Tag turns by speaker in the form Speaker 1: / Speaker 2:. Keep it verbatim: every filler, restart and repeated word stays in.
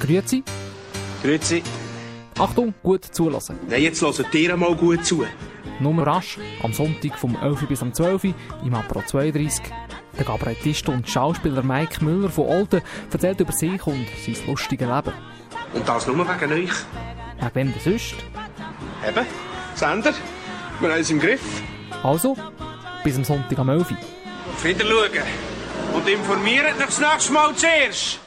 Speaker 1: Grüezi.
Speaker 2: Grüezi.
Speaker 1: Achtung, gut zulassen.
Speaker 2: Nein, jetzt hört ihr mal gut zu.
Speaker 1: Nur rasch, am Sonntag vom elf bis am zwölf im Apro zweiunddreissig. Der Kabarettist und Schauspieler Mike Müller von Olten erzählt über sich und sein lustiges Leben.
Speaker 2: Und das nur wegen euch?
Speaker 1: Wegen wem denn sonst?
Speaker 2: Eben, Sender. Wir haben es im Griff.
Speaker 1: Also, bis am Sonntag am elf.
Speaker 2: Auf Wiedersehen. Und informiert euch das nächste Mal zuerst.